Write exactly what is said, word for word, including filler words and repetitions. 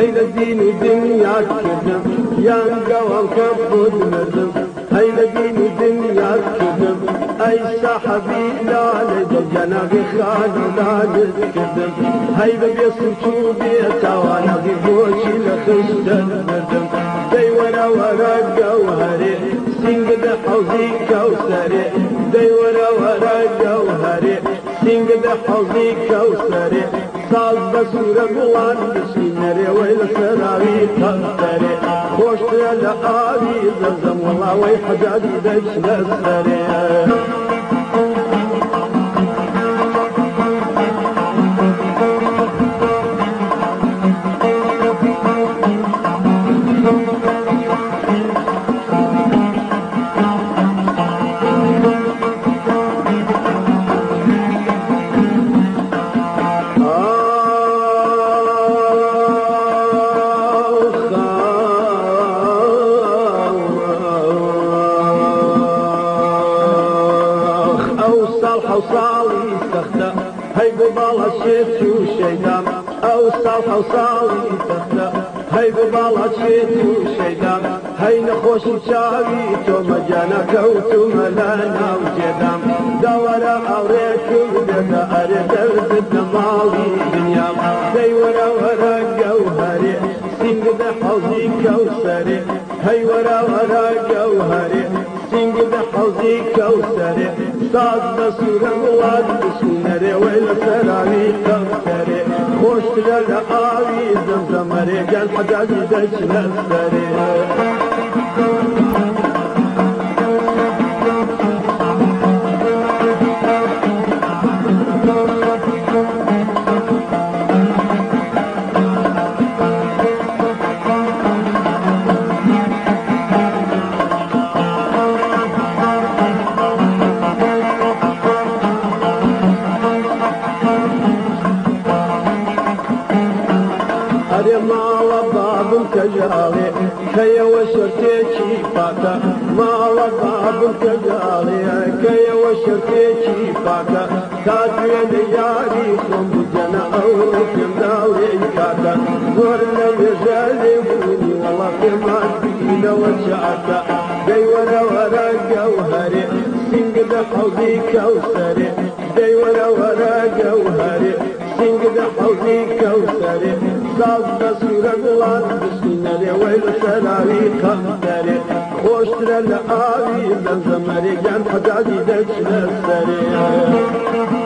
هيدا دين ودنيا كذب يانقا وانكبود مردم هيدا دين ودنيا كذب أي صاحبي لا لجنا بخان لا نتكذب هيدا بيسمتو بيتا وانا بيبوشي لخشت المردم دي ورا ورا جوهري سنگ ده حوزي كوسري دي ورا ورا جوهري سنگ ده حوزي كوسري ساز بسورة قوان بسنري ويل سراوي قمتري خوشت لآوي زمزم والله وي حجاجي دش لسري وصالي تختا هاي ببالا شيت وشيدان او صالح وصالي تختا هاي ببالا شيت وشيدان هاي نخوش شاوي تو مجانا كوتو ملانا وجدان دورا اوريكم ددا ارد الزد مالي دنيا دي ورا ورا جوهري سنگ ده حوزي كوسري هاي ورا ورا جوهري سنگ ده حوزي كوسري ساز بسورة مواد بسنري ويل سراوي كمتري خوشت للآوي زمزمري قال حجاجي دش نسري ما وضعب كجالي كي وشرتيكي فاتا ما وضعب كجالي كي وشرتيكي فاتا تاتي ليالي خم بجنا أوركم داوي كاتا ورنا يجالي بني والله كما تبين وشعتا دي ورا ورا جوهري سنگ ده حوزي كوسري دي ورا ورا جوهري سنگ ده حوزي كوسري ساز بسورة قوان بسنري ويل سراوي قمتري خوشتر لآوي زمزمري جان حجاجي دش نسري